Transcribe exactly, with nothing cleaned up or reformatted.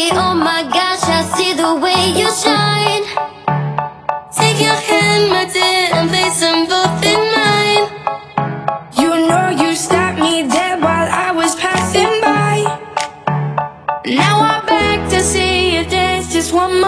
me, oh my gosh, I see the way you shine. Take your hand, my dear, and place them both in mine. You know you stopped me dead while I was passing by. Now I'm back to see you dance just one more